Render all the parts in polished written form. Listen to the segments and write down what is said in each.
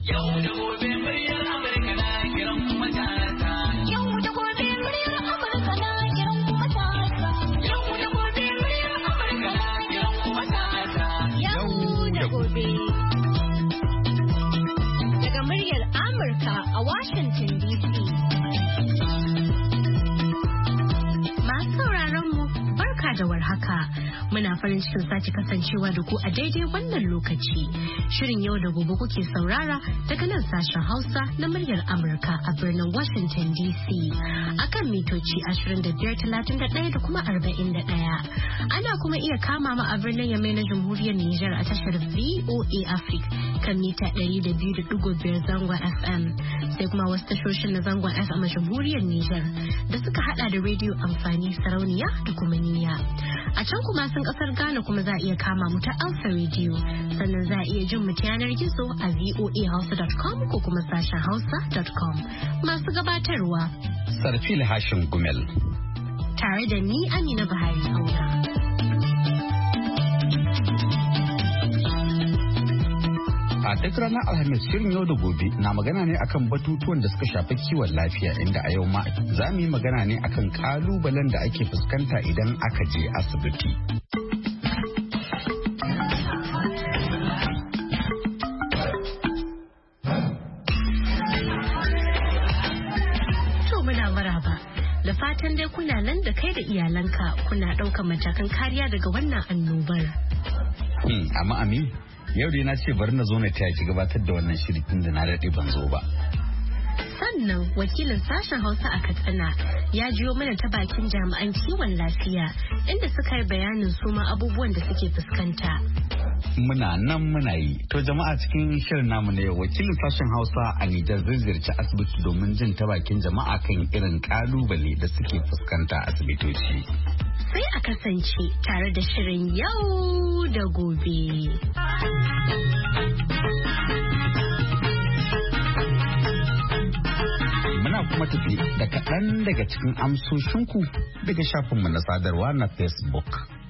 Yau da gobe muryar Amurka na kiran kuma ta. Yau da gobe muryar Amurka na kiran kuma ta. Yau da gobe muryar Amurka na kiran kuma ta. Yau da gobe. Daga muryar Amurka a Washington DC. Masu sauraron mu barka da warhaka. Muna farin cikin sake kasancewa da ku a daidai wannan lokaci. Shirin yau da gobe kuke saurara daga nan sashen Hausa na muryar Amurka a birnin Washington DC. Akan mitoci 2531 da kuma 41. Ana kuma iya kama mu a birnin Yamai na Jamhuriyar Nijar a tashar VOA Africa kan mita 200.5 zangon FM. Sai kuma wasu tashoshin na zangon FM a Jamhuriyar Nijar da suka hada da rediyo amfani sarauniya da kuma niyya. A can kuma sun kasar Ghana kuma za a iya kama mu ta Alpha Radio, sannan za a iya jin mu ta yanar gizo a voahausa.com ko kuma sashen hausa.com. Masu gabatarwa Sarfil Hashin Gumel tare da ni Amina Buhari Auna. A duk ranar Alhamis shirin yau da gobe na magana ne akan batutuwan da suka shafi kiwon lafiya, inda a yau ma za mu yi magana ne akan kalubalen da ake fuskanta idan aka je asibiti. To muna maraba. Da fatan dai kuna nan da kai da iyalanka kuna ɗaukar matakan kariya daga wannan annobar. Amma Amin, yau dai na ce bari na zo na taya ki gabatar da wannan shirin tun da na daɗe ban zo ba. Sannan wakilin sashen Hausa a Katsina ya jiyo mana ta bakin jami'an kiwon lafiya inda suka yi bayanin suma abubuwan da suke fuskanta. Muna nan muna yi. To jama'a cikin shirin namu na yau wakilin sashen Hausa a Nijar zai ziyarci asibiti domin jin ta bakin jama'a kan irin kalubale da suke fuskanta a asibitoci. Sai a kasance tare da shirin yau da gobe. Muna kuma tafi da kaɗan daga cikin amsoshinku daga shafinmu na sadarwa na Facebook.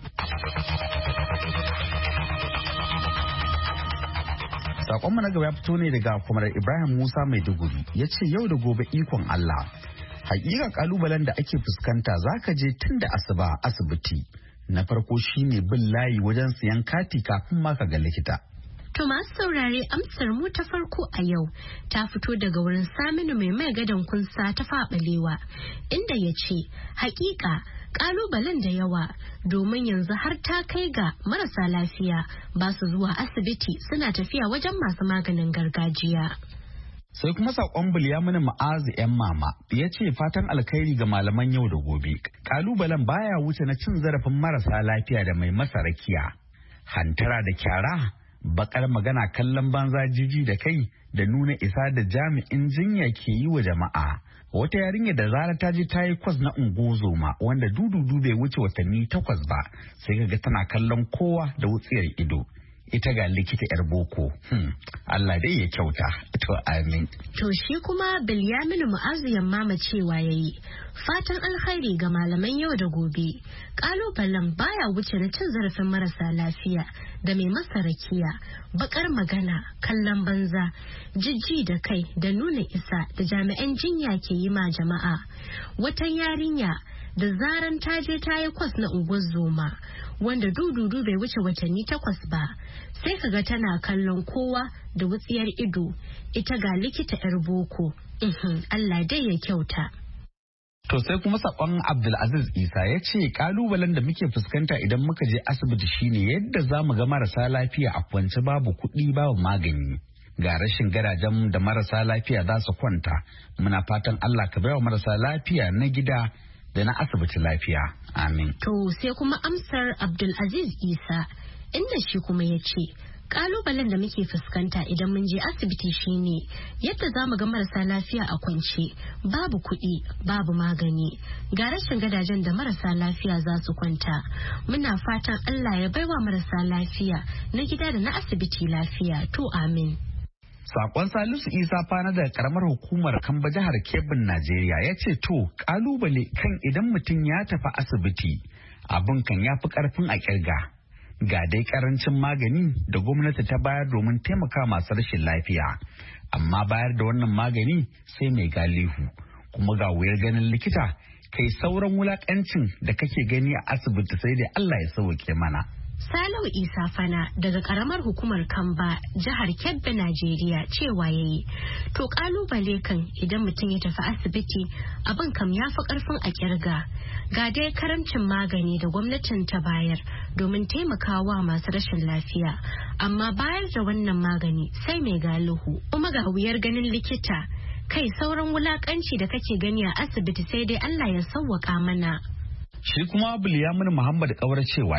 Sakonmu na gaba ya fito ne daga kwamar Ibrahim Musa Maiduguri, ya ce yau da gobe ikon Allah. Hakika kalubalen da ake fuskanta zaka je tun da asuba asibiti. Na farko shine bin layi wajen siyan kati kafin ma ka ga likita. To masu saurare amsar mu ta farko a yau ta fito daga wurin Saminu mai gadon kunsa ta faɓalewa inda ya ce hakika kalubalen da yawa domin yanzu har ta kai ga marasa lafiya ba su zuwa asibiti suna tafiya wajen masu maganin gargajiya. Sai kuma saƙon Bilyaminu Ma'azu 'yan mama ya ce fatan alkhairi ga malaman yau da gobe. Kalubalen baya wuce na cin zarafin marasa lafiya da mai masa rakiya. Hantara da kyara, bakar magana, kallon banza, jiji da kai da nuna isa da jami'in jinya ke yi wa jama'a. Wata yarinya da zarar ta je ta yi kwas na ungozoma wanda dududu bai wuce watanni 8 ba, sai kaga tana kallon kowa da wutsiyar ido. Ita ga likita 'yar boko. Allah dai ya kyauta. To amin. To shi kuma Bilyaminu Mu'azu Yammama cewa yayi fatan alkhairi ga malaman yau da gobe. Kalubalen baya wuce na cin zarafin marasa lafiya da mai masa rakiya, bakar magana, kallon banza, jijji da kai da nuna isa da jami'an jinya ke yi ma jama'a. Wata yarinya da zaran ta je ta yi kwas na unguwar zoma wanda dududu bai wuce watanni 8 ba, sai kaga tana kallon kowa da wutsiyar ido. Ita ga likita 'yar boko. Allah dai ya kyauta. To sai kuma sakon Abdulaziz Isa ya ce kalubalen da muke fuskanta idan muka je asibiti shine yadda za mu ga marasa lafiya a kwance babu kuɗi babu magani. Ga rashin gadajen da marasa lafiya za su kwanta. Muna fatan Allah ka baiwa marasa lafiya na gida da na asibiti lafiya. Amin. To sai kuma amsar Abdulaziz Isa inda shi kuma ya ce kalubalen da muke fuskanta idan mun je asibiti shine yadda za mu ga marasa lafiya a kwance babu kuɗi babu magani, ga rashin gadajen da marasa lafiya za su kwanta. Muna fatan Allah ya baiwa marasa lafiya na gida da na asibiti lafiya. To amin. Sakon Salisu Isa Fana daga karamar hukumar Kamba jihar Kebbin Najeriya ya ce to kalubale kan idan mutum ya tafi asibiti abin kan ya fi karfin a kirga. Ga dai karancin magani da gwamnati ta bayar domin taimaka masu rashin lafiya. amma bayar da wannan magani sai mai galihu, kuma ga wuyar ganin likita, kai sauran wulakancin da kake gani a asibiti sai dai Allah ya sauke mana. Salau Isa Fana daga karamar hukumar Kamba, jihar Kebbi, Najeriya cewa yayi to kalubale kan idan mutum ya tafi asibiti abin kam ya fi karfin a kirga. Ga dai karamcin magani da gwamnatin ta bayar domin taimakawa masu rashin lafiya, amma bayar da wannan magani sai mai galihu, kuma ga wuyar ganin likita, kai sauran wulakanci da kake gani a asibiti sai dai Allah ya sauwaka mana. Shi kuma Bulyamin Muhammad Kaura cewa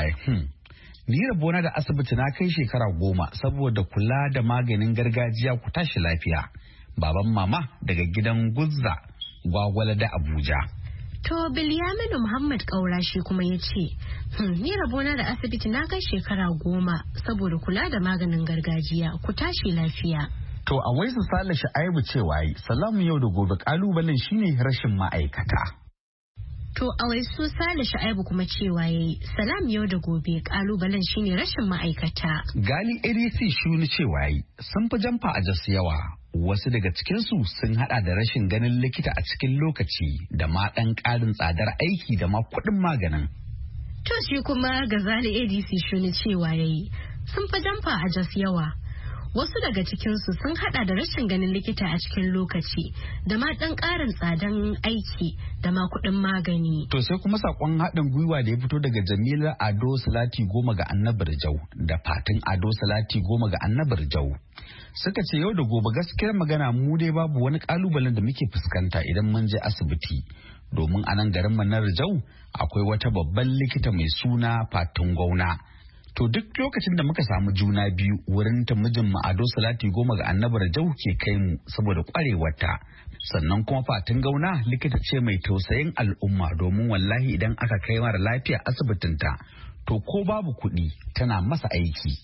ni rabona da asibiti na kai shekara 10 saboda kula da maganin gargajiya ku tashi lafiya. Baban mama daga gidan Guzza, Gwagwala da Abuja. To Bilyaminu Muhammad Kaura shi kuma ya ce, ni rabona da asibiti na kai shekara 10 saboda kula da maganin gargajiya ku tashi lafiya. To a waisu Sale Sha'aibu cewa salamu yau da gobe kalubalen shine rashin ma'aikata. To a waisu Sale Sha'aibu kuma cewa yayi salam yau da gobe kalubalen shine rashin ma'aikata. Gali ADC shuni cewa sun fi jamfa a Jos yawa. Wasu daga cikinsu sun hada da rashin ganin likita a cikin lokaci da ma ɗan ƙarin tsadar aiki da ma kuɗin maganin. To shi kuma Gazali ADC shuni cewa yayi sun fi jamfa a Jos yawa. Wasu daga cikinsu sun hada da rashin ganin likita a cikin lokaci da ma ɗan ƙarin tsadan aiki da ma kuɗin magani. To sai kuma sakon haɗin gwiwa da ya fito daga Jamila Ado Salati 10 ga Annabar Jau da Fatin Ado Salati 10 ga Annabar Jau. Suka ce yau da gobe gaskiyar magana mu dai babu wani kalubalen da muke fuskanta idan mun je asibiti. Domin a nan garin Manar Jau akwai wata babban likita mai suna Fatin Gwauna. To duk lokacin da muka samu juna biyu wurin ta mijin mu Ado Salati 10 ga Annabar Jau ke kai mu saboda kwarewarta. Sannan kuma Fatin Gauna likita ce mai tausayin al'umma domin wallahi idan aka kai mara lafiya asibitinta to ko babu kuɗi tana masa aiki.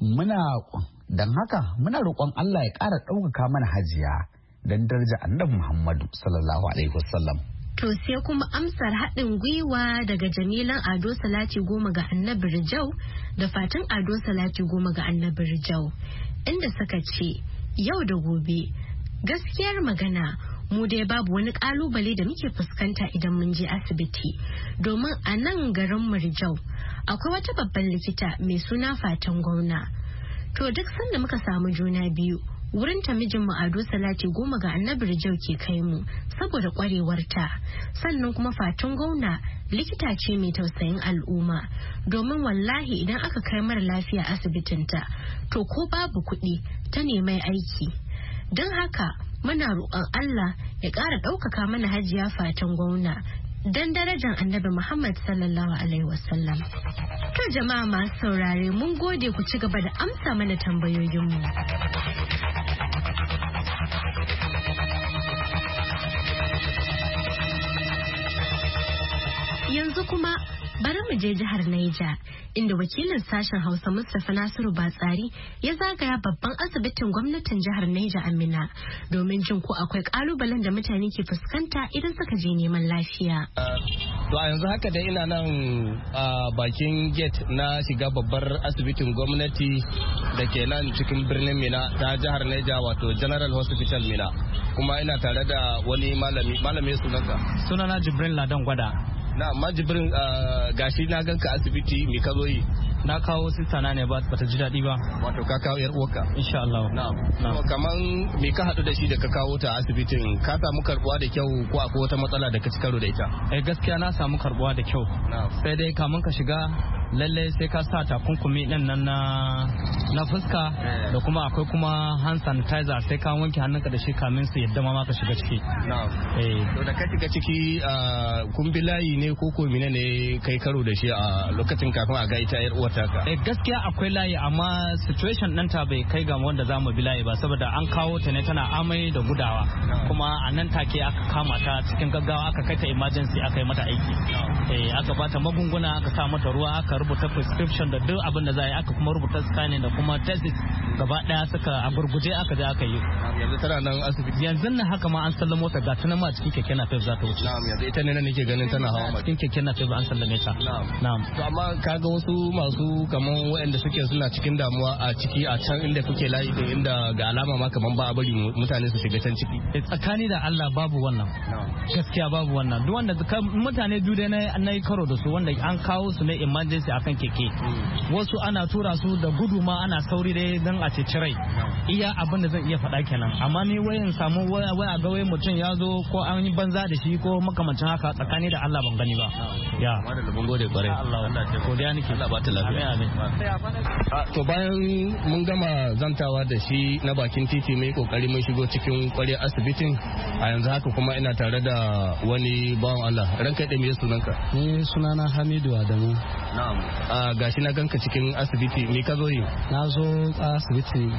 Dan haka muna roƙon Allah ya ƙara ɗaukaka mana hajiya don daraja Annabi Muhammadu sallallahu alaihi wasallam. To sai kuma amsar haɗin gwiwa daga Jamilan Ado Salati 10 ga Annabi Rijau da Fatin Ado Salati 10 ga Annabi Rijau, inda suka ce yau da gobe gaskiyar magana mu dai babu wani kalubale da muke fuskanta idan mun je asibiti, domin a nan garin Rijau akwai wata babban likita mai suna Fatin Gwauna. To duk sanda muka samu juna biyu wurin ta mijinmu Ado Salati 10 ga Annabi Rijau ke kai mu saboda kwarewarta. Sannan kuma Fatin Gwauna likita ce mai tausayin al'umma, domin wallahi idan aka kai mara lafiya asibitinta to ko babu kuɗi ta nemai aiki. Don haka muna roƙon Allah ya ƙara ɗaukaka mana hajiya Fatin Gwauna don darajar Annabi Muhammad sallallahu alaihi wasallam. To jama'a masu saurare mun gode, ku ci gaba da amsa mana tambayoyinmu. Yanzu kuma bari mu je jihar Naija, inda wakilin sashen Hausa Mustapha Nasiru Batsari ya zagaya babban asibitin gwamnatin jihar Naija Amina domin jin ko akwai kalubalen da mutane ke fuskanta idan suka je neman lafiya. To a yanzu haka da ina nan a bakin gate na shiga babbar asibitin gwamnati da ke nan cikin birnin Mina ta jihar Naija, wato General Hospital Mina, kuma ina tare da wani malami sunana Jibrin Ladan Gwada. Na amma Jibrin, gashi na ganka asibiti, me ka zo yi? Na kawo sista na ne ba ta ji daɗi ba. Wato ka kawo yar uwarka? Insha Allah. Na'am. Kaman me ka haɗu da shi da ka kawo ta asibitin? Ka samu karbuwa da kyau ko akwai wata matsala da ka ci karo da ita? Gaskiya na samu karbuwa da kyau. Sai dai kamun ka shiga lalle sai ka sa takunkumi din nan na fuska da kuma akwai kuma hand sanitizer, sai ka wanke hannunka da shi kamin su yadda ma ka shiga ciki. To da ka shiga ciki kun bi layi ne ko ko ne kai karo da shi a lokacin kafin a ga ita yar uwar taka? Gaskiya akwai layi, amma situation ɗinta bai kai ga wanda za mu bi layi ba, saboda an kawo ta ne tana amai da gudawa, kuma a nan take aka kama ta cikin gaggawa aka kai ta emergency aka yi mata aiki. Aka bata magunguna, aka sa mata ruwa, aka aka rubuta prescription da duk abin da za a yi, aka kuma rubuta scanning da kuma tests gaba daya suka a gurguje aka je aka yi. Yanzu tana nan asibiti. Yanzu nan haka ma an sallamo ta ga tunan ma cikin keke napep za ta wuce. Na'am, yanzu ita ne nake ganin tana hawa ma cikin keke napep an sallame ta. Na'am. To amma kaga wasu masu kaman waɗanda suke suna cikin damuwa a ciki a can inda kuke layi da inda ga alama ma kaman ba a bari mutane su shiga can ciki. Tsakani da Allah babu wannan. Gaskiya babu wannan. Duk wanda mutane biyu dai na yi karo da su wanda an kawo su ne emergency akan keke. Wasu ana tura su da gudu ma ana sauri dai don a ceci rai. Iya abin da zan iya faɗa kenan. Amma ni wayan samu waya ga wai mutum ya zo ko an yi banza da shi ko makamancin haka tsakani da Allah ban gani ba. Ya. Madalla mun gode kwarai. Allah ya godiya nake. Allah ba ta lafiya. Amin. To bayan mun gama zantawa da shi na bakin titi mai kokari mun shigo cikin kwaryar asibitin a yanzu haka kuma ina tare da wani bawan Allah. Ranka da me sunanka? Ni sunana Hamidu Adamu. Na'am. Gashi na ganka cikin asibiti, me ka zo yi? Na zo asibiti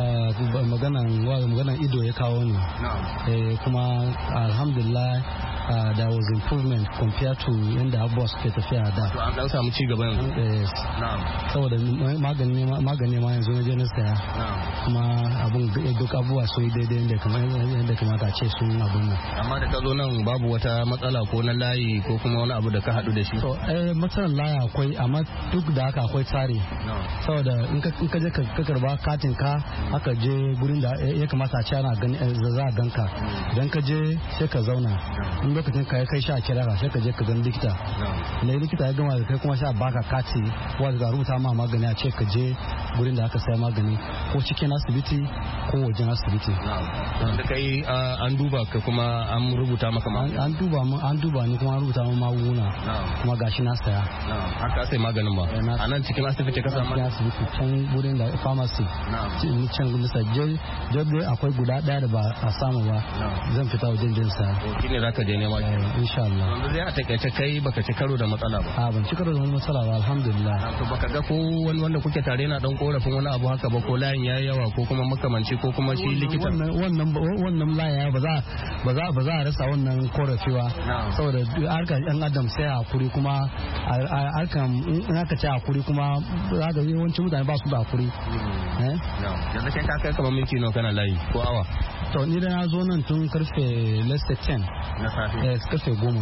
maganan ido ya kawo ni. Kuma alhamdulillah there was improvement compared to yanda abubuwa suke tafiya da. To an dan samu ci gaba yanzu. Yes. Na'am. Saboda magani ma yanzu na je na saya. Na'am. Kuma abun duk abubuwa su yi daidai yadda kamata a ce sun abun nan. Amma da ka zo nan babu wata matsala ko na layi ko kuma wani abu da ka haɗu da shi? To matsalar layi akwai, amma duk da haka akwai tsari. Saboda in ka je ka karba katin ka aka je gurin da ya kamata a ce ana gani za a ganka. Idan ka je sai ka zauna. In lokacin ka kai sha kira ka sai ka je ka gani likita. Da likita ya gama da kai kuma sha baka kati wanda ga rubuta ma magani a ce ka je gurin da aka saya magani ko cikin asibiti ko wajen asibiti. Da kai an duba ka kuma an rubuta maka magani. An duba ni kuma an rubuta min magunguna kuma gashi na saya. Haka sai maganin ba. A nan cikin asibiti ka samu? Cikin asibiti can gurin da pharmacy. Can nisa jirgin akwai guda daya da ba a samu ba zan fita wajen jin saya. Shi ne za ka je nema? Insha Allah. Wanda zai a takaice kai baka ci karo da matsala ba? Ban ci karo da wani matsala ba alhamdulillah. To baka ga ko wani wanda kuke tare na dan korafin wani abu haka ba ko layin yayi yawa ko kuma makamanci ko kuma shi likita? Wannan layin ba za a rasa wannan korafi ba. Saboda harkar yan adam sai hakuri kuma harkar in aka ce hakuri kuma za ga yawancin mutane ba su da hakuri. Yanzu kai ka kai kamar minti nawa kana layi ko awa? To ni da na zo nan tun karfe leste 10 na safe. Karfe 10.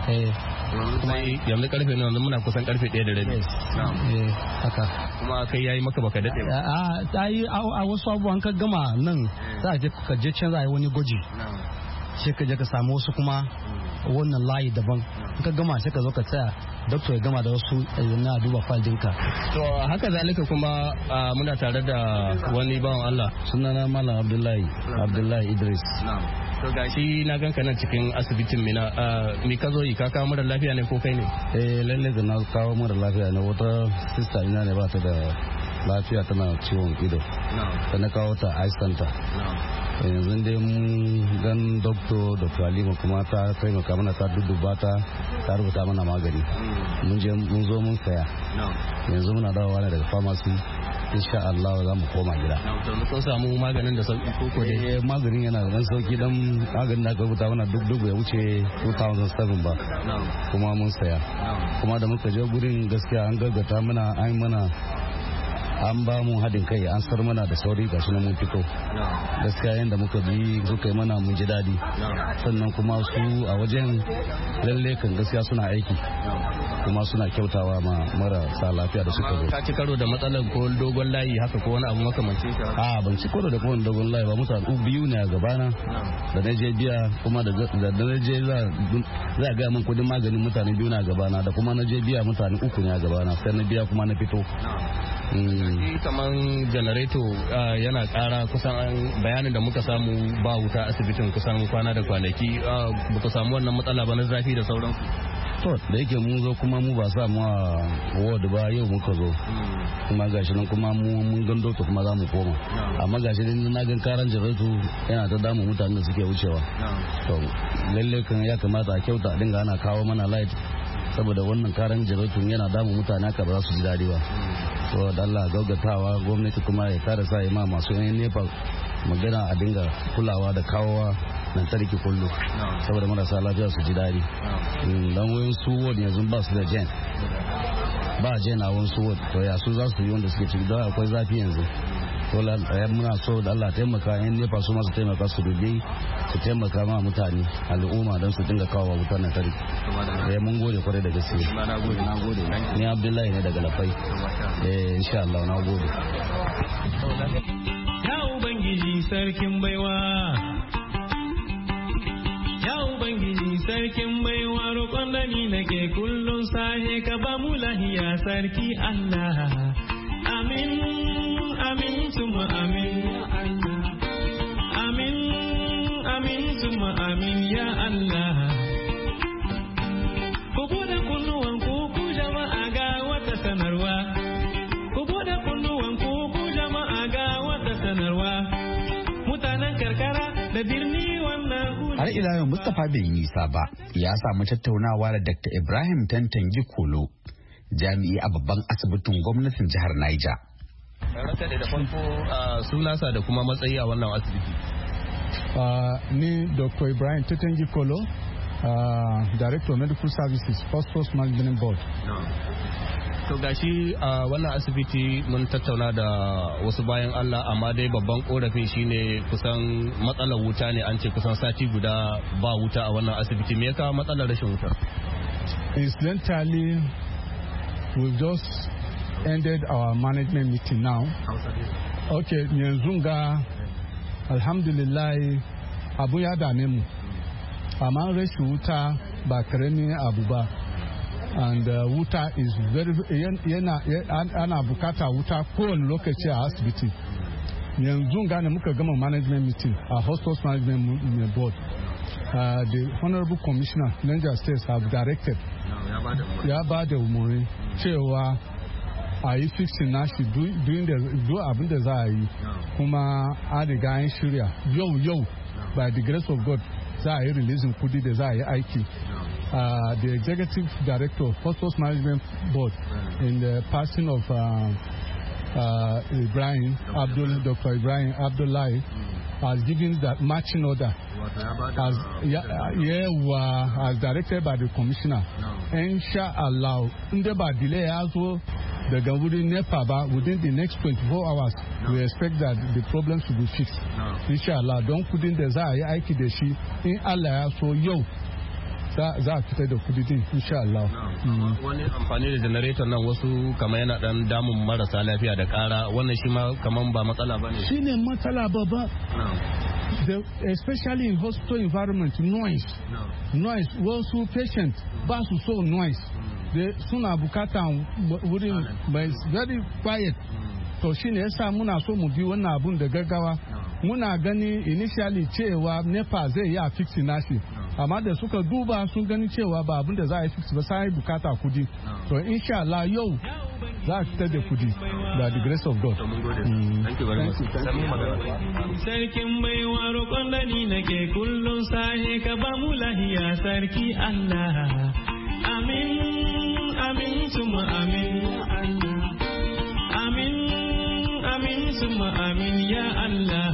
Yanzu karfe nawa muna kusan karfe 1 da rabi. Haka. Kuma kai yayi maka baka dade ba? A wasu abubuwan ka gama nan za ka je can za a yi wani gwaji. Sai ka je ka samu wasu kuma wannan layi daban. In ka gama sai ka zo ka tsaya doctor ya gama da wasu na duba file dinka. To haka zalika kuma muna tare da wani bawan Allah. Sunana Malam Abdullahi Idris. To gashi na ganka nan cikin asibitin Mina. Me ka zo yi, ka kawo mara lafiya ne ko kai ne? Lalle da na kawo mara lafiya ne, wata sister ina ne ba ta da lafiya, tana ciwon ido. Ta na kawo ta eye center. Yanzu dai mun gan Dr. Halima kuma ta taimaka mana, ta dudduba ta rubuta mana magani. Mun zo mun saya. Yanzu muna dawowa ne daga pharmacy. Insha Allah za mu koma gida. Kun samu maganin da sauki ko dai? Maganin yana da dan sauki, dan maganin da aka rubuta mana duk ya wuce 2007 ba. Kuma mun saya. Kuma da muka je gurin gaskiya an gaggata mana an ba mu haɗin kai, an sar mana da sauri gashi na mun fito. Gaskiya yadda muka bi suka yi mana mun ji daɗi. Sannan kuma su a wajen lalle kan gaskiya suna aiki kuma suna kyautawa ma marasa lafiya da suka zo. Ka ci karo da matsalar ko dogon layi haka ko wani abu makamancin ka? Ban ci karo da kowane dogon layi ba, mutane biyu ne a gabana da na je biya, kuma da na je za a gaya min kudin maganin mutane biyu na gabana, da kuma na je biya mutane 3 ne a gabana, sai na biya kuma na fito. Kaman janareto yana kara, kusan bayanin da muka samu ba wuta asibitin kusan kwana da kwanaki, ba ku samu wannan matsala ba na zafi da sauransu? To da yake mun zo kuma mu ba sa mu ward ba, yau muka zo kuma gashi nan kuma mun gan doctor kuma za mu koma, amma gashi nan na gan karan janareto yana ta damu mutanen da suke wucewa. To lalle kan ya kamata a kyauta a dinga ana kawo mana light, saboda wannan karan janareto yana damu mutane haka ba za su ji daɗi ba. To da Allah gaugatawa gwamnati kuma ya kare sa ma masu yan nefa magana a dinga kulawa da kawowa lantarki kullum, saboda marasa lafiya su ji daɗi. Dan wayan su wani yanzu ba su da jen. ba a jena wasu ward to ya su za su yi wanda suke ciki don akwai zafi yanzu. Dole muna so da Allah taimaka yan nefa su masu taimaka su dubi su taimaka ma mutane al'umma don su dinga kawo wutar na kari. Mun gode kwarai da gaske. Ni Abdullahi ne daga Lafai. Insha Allah na gode. Ya Ubangiji sarkin baiwa. Ya Ubangiji sarkin baiwa roƙon da ni nake kullum sahe ka ba mu lahiya sarki Allah. Amin, amin, tuma amin, amin, amin, tuma amin, ya Allah. Ku buɗe kunnuwan ku jama'a ga wata sanarwa. Ku buɗe kunnuwan ku jama'a ga wata sanarwa. Mutanen karkara da birni wannan har ila yau Mustapha bai yi nisa ba ya samu tattaunawa da Dr. Ibrahim Tantangi Kolo jami'i a babban asibitin gwamnatin jihar Niger. Ranka da farko sunansa da kuma matsayi a wannan asibiti. Ni Dr. Ibrahim Tantangi Kolo, Director of Medical Services, Hospital Management Board. To gashi a wannan asibiti mun tattauna da wasu bayan Allah amma dai babban korafin shine kusan matsalar wuta ne, an ce kusan sati guda ba wuta a wannan asibiti. Me ya kawo matsalar rashin wuta? Incidentally, we've just ended our management meeting now. Okay, yanzu ga alhamdulillah abu ya dame mu. Amma rashin wuta ba karamin abu ba. And wuta is very ana bukata wuta kowane lokaci a asibiti. Yanzu ga ne muka gama management meeting a hospital management board. The Honorable Commissioner Niger State have directed ya ba da umarni cewa a yi fixing nashi do abin da za a yi kuma a riga an shirya yau by the grace of God za a yi releasing kudi da za a yi aiki. The executive director of Hospital Management Board in the passing of Dr. Ibrahim Abdullahi has given that matching order as directed by the commissioner. Inshallah, inda ba delay ya zo daga wurin NEPA ba, within the next 24 hours we expect that the problem should be fixed. Inshallah, don kudin da za a yi aiki da shi in Allah ya so yau za a fitar da kudi din insha Allah. Wani amfani da generator nan wasu kamar yana dan damun marasa lafiya da kara, wannan shi ma kamar ba matsala bane. Shine matsala babba. Especially in hospital environment, noise wasu patients ba su so noise. Suna bukatan wurin mai very quiet. To shine yasa muna so mu bi wannan abun da gaggawa. Muna gani initially cewa NEPA zai yi a fixi nashi, amma da suka duba sun gani cewa ba abin da za a yi fix ba sai bukata kudi. To insha Allah yau za a fitar da kudi by the grace of God. Thank you very much. Sarkin baiwa roƙon da ni nake kullum sahe ka ba mu lahiya sarki Allah. Amin, amin, tuma amin. Amin, amin, tuma amin ya Allah.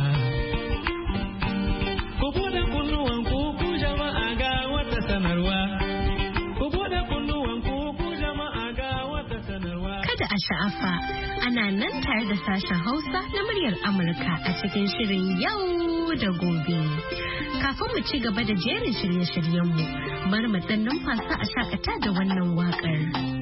Ku buɗe kunnuwan ku jama'a ga wata sanarwa. Ku buɗe kunnuwan ku jama'a ga wata sanarwa. Kada a sha'afa, ana nan tare da sashen Hausa na muryar Amurka a cikin shirin yau da gobe. Kafin mu ci gaba da jerin shirye-shiryenmu, bari mu ɗan numfasa a shakata da wannan waƙar.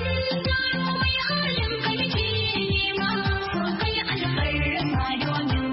Domin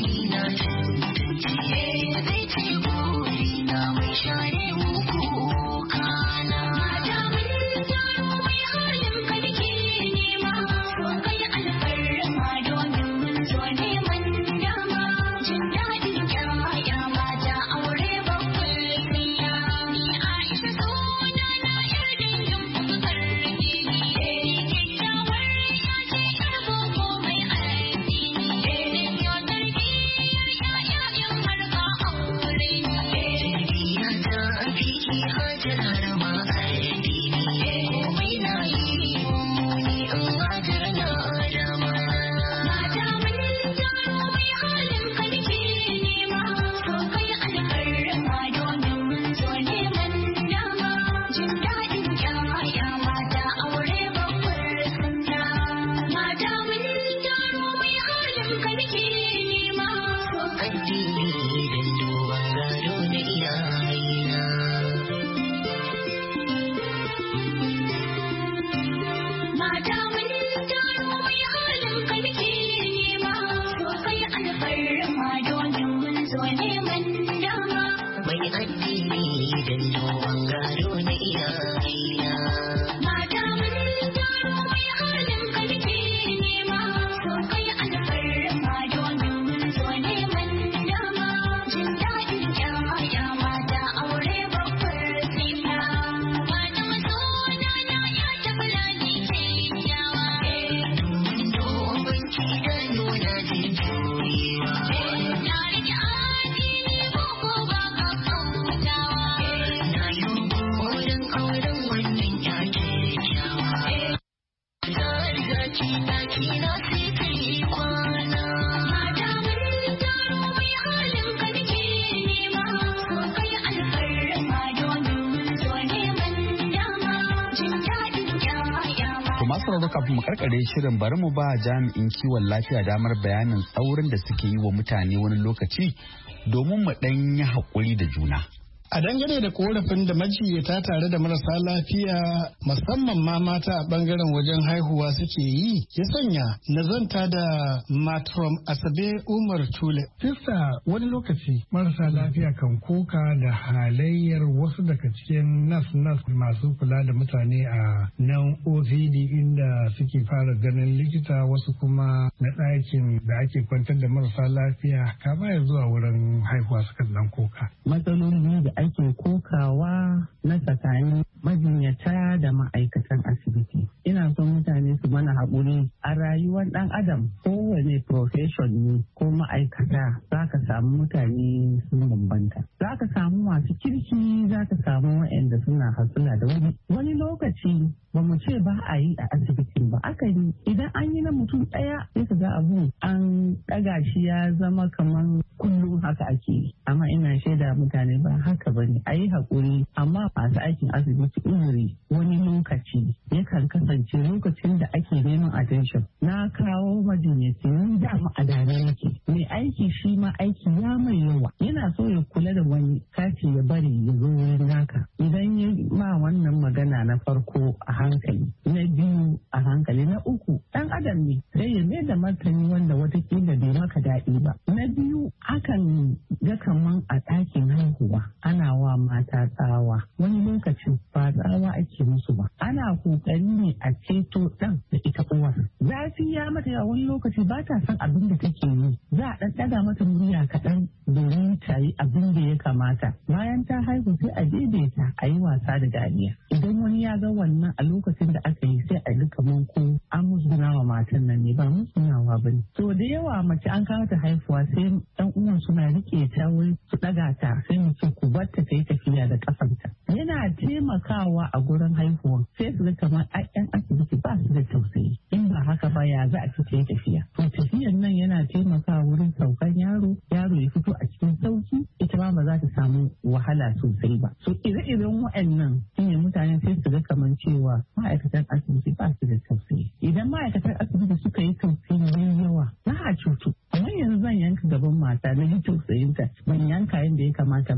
Kafin mu karkare shirin bari mu ba jami'in kiwon lafiya damar bayanin tsaurin da suke yi wa mutane wani lokaci domin mu ɗan yi haƙuri da juna. A dangane da korafin da majiyyata tare da marasa lafiya musamman ma mata a bangaren wajen haihuwa suke yi ya sanya nazanta da matron Asabe Umar Tule. Sista wani lokaci marasa lafiya kan koka da halayyar wasu daga cikin nas masu kula da mutane a nan OCD inda suke fara ganin likita, wasu kuma na ɗakin da ake kwantar da marasa lafiya kama ya zuwa wurin haihuwa suka dan koka. Matsaloli da ake kokawa na tsakanin majinyata da ma'aikatan asibiti. Ina son mutane su mana haƙuri a rayuwar ɗan adam kowane profession ne ko ma'aikata za ka samu mutane sun bambanta. Za ka samu masu kirki, za ka samu waɗanda suna hasula da wani lokaci ba mu ce ba a yi a asibitin ba. Aka yi idan an yi na mutum ɗaya sai ka ga abu an ɗaga shi ya zama kamar kullum haka ake yi. Amma ina shaida mutane ba haka ba ne. A yi haƙuri, amma masu aikin asibiti uzuri wani lokaci yakan kasance lokacin da ake neman attention. Na kawo majinyaci ni dama a dare yake. Mai aiki shi ma aiki ya mai yawa. Yana so ya kula da wani kaci ya bari ya zo wurin naka. Idan ya ma wannan magana na farko a hankali, na biyu a hankali, na uku ɗan adam ne sai ya mai da martani wanda watakila bai maka daɗi ba. Na biyu akan ga kaman a ɗakin haihuwa ana wa mata tsawa, wani lokacin ba tsawa ake musu ba, ana kokari ne a ceto ɗan da ita uwar. Zafi ya mata yawa, wani lokaci ba ta san abin da take yi, za a ɗan ɗaga mata murya kaɗan domin ta yi abin da ya kamata. Bayan ta haihu sai a daidaita a yi wasa da dariya. Idan wani ya ga wannan a lokacin da aka yi sai a ga kaman ko an musguna wa matan nan ne, ba musgunawa ba ne. To da yawa mace an kawo ta haihuwa sai ɗan uwan suna riƙe ta wai su ɗaga ta sai mu ce ku bar ta yi tafiya da ƙafanta. Yana taimakawa a gurin haihuwa sai su ga kamar ƴan asibiti ba su da tausayi. In ba haka ba ya za a ci ta yi tafiya. To tafiyan nan yana taimakawa wurin saukan yaro ya fito a cikin sauki, ita ma ba za ta samu wahala sosai ba. So ire-iren waɗannan shine mutane sai su ga kamar cewa ma'aikatan asibiti ba su da tausayi. Idan ma'aikatan asibiti suka yi tausayi mai yawa za a cutu. Amma yanzu zan yanka gaban mata na yi tausayinta ban yanka yadda ya kamata ba. Na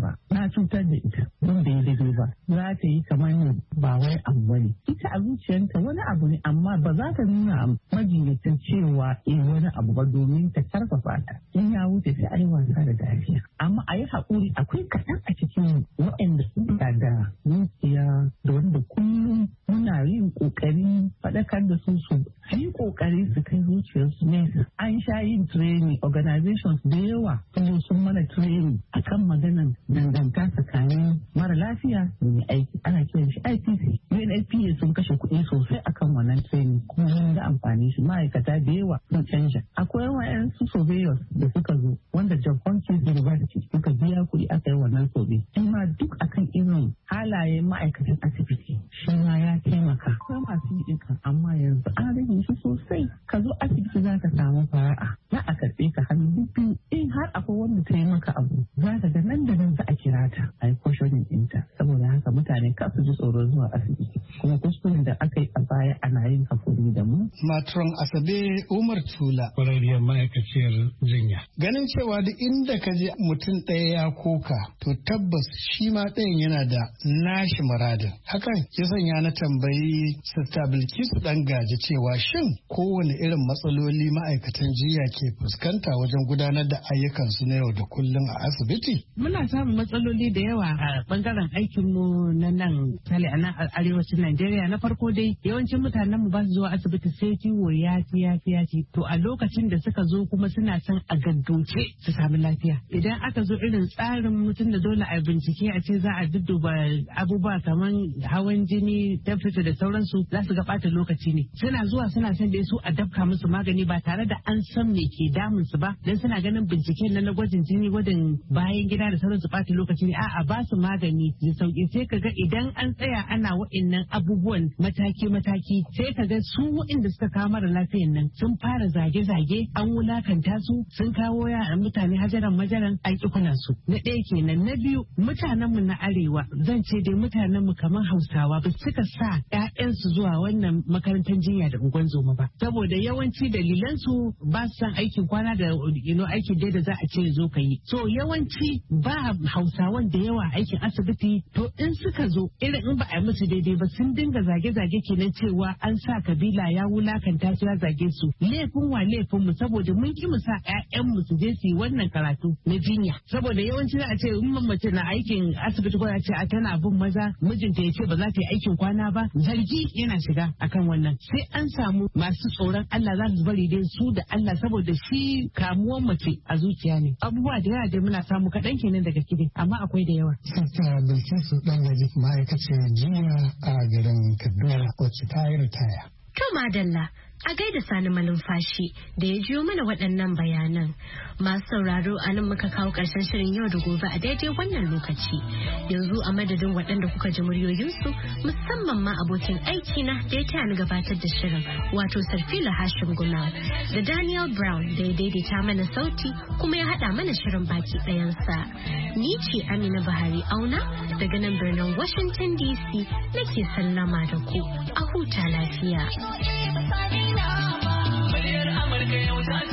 na cutar da ita don bai daidai ba za ta yi kamar ne ba wai abu bane ita a zuciyarta wani abu ne amma ba za ta nuna majinyacin cewa wani abu ba domin ta karfafa ta in ya wuce sai a yi wasa da dariya amma a yi haƙuri akwai kaɗan a cikin waɗanda sun da zuciya da wanda kullum muna yin ƙoƙari faɗakar da su yi ƙoƙari su kai zuciyarsu nesa an sha yin training organizations da yawa sun mana training akan maganan danganta tsakanin mara lafiya da mai aiki ana kiran shi IPC UNFPA sun kashe kuɗi sosai akan wannan training kuma mun ga amfani shi ma'aikata da yawa sun canja akwai wayansu surveyors da suka zo wanda John Hopkins University suka biya kuɗi aka yi wannan survey ma duk akan irin halayen ma'aikatan asibiti shi ma ya taimaka akwai masu yi ɗinka amma yanzu an rage shi sosai ka zo asibiti za ka samu fara'a za a karɓe ka hannu biyu in har akwai wanda ta yi maka abu za ka ga nan da nan za a kira ta a yi kwashonin ɗinta saboda haka mutane ka su ji tsoro zuwa asibiti kuma kuskuren da aka yi a baya ana yin hakuri da mu. Matron Asabe Umar Tula. Kwararriyar ma'aikaciyar jinya. Ganin cewa duk inda ka je mutum ɗaya ya koka to tabbas shi ma ɗayan yana da nashi muradin. Hakan ya sanya na tambayi Sista Bilkisu ɗan gaji cewa shin kowane irin matsaloli ma'aikatan jiya ke fuskanta wajen gudanar da ayyukansu na yau da kullum a asibiti? Muna samun matsaloli da yawa a bangaren aikinmu na nan tale a nan arewacin Najeriya. Na farko dai yawancin mutanen mu ba su zuwa asibiti sai ciwo ya ci to a lokacin da suka zo kuma suna son a gaggauce su sami lafiya. Idan aka zo irin tsarin mutum da dole a bincike a ce za a dudduba abubuwa kamar hawan jini, temperature da sauransu za su ga ɓata lokaci ne. Suna zuwa suna son da su a dafka musu magani ba tare da an san me ke damun su ba dan suna ganin binciken na gwajin jini gwajin bayan gida da sauransu ɓata lokaci ne a'a ba su magani da sauki sai kaga idan an tsaya ana wa'annan abubuwan mataki sai kaga su wa'anda suka kawo mara lafiyan nan sun fara zage-zage an wulakanta su sun kawo yaran mutane hajaran majaran an kikuna su na ɗaya kenan na biyu mutanenmu na arewa zan ce dai mutanenmu kamar hausawa ba suka sa ƴaƴansu zuwa wannan makarantar jinya da unguwan zoma ba saboda yawanci dalilan su ba su san aikin kwana da aikin dai da za a ce zo ka yi so yawanci ba hausawan da yawa aikin asibiti to in suka zo irin in ba a yi musu daidai ba sun dinga zage-zage kenan cewa an sa kabila ya wulakanta su ya zage su laifin wa laifin mu saboda mun ki mu sa ƴaƴan mu su je su yi wannan karatu na jinya saboda yawanci za a ce in mace na aikin asibiti ko ce a tana bin maza mijinta ya ce ba za ta yi aikin kwana ba zargi yana shiga akan wannan sai an samu masu tsoron Allah za su bari dai su da Allah saboda shi kamuwan mace a zuciya ne abubuwa da yawa da muna samu kaɗan kenan daga kide amma akwai da yawa. Sassa Bilkisu ɗan gaji ma'aikaciyar jinya a garin Kaduna wacce ta yi ritaya. To madalla a gaida Sani Malumfashi da ya jiyo mana waɗannan bayanan. Masu sauraro a nan muka kawo ƙarshen shirin yau da gobe a daidai wannan lokaci. Yanzu a madadin waɗanda kuka ji muryoyinsu musamman ma abokin aiki na da ya taya ni gabatar da shirin wato Sarfila Hashim Guna da Daniel Brown da ya daidaita mana sauti kuma ya haɗa mana shirin baki ɗayansa. Ni ce Amina Buhari Auna daga nan birnin Washington DC nake sallama da ku a huta lafiya. Muryar Amurka yau ta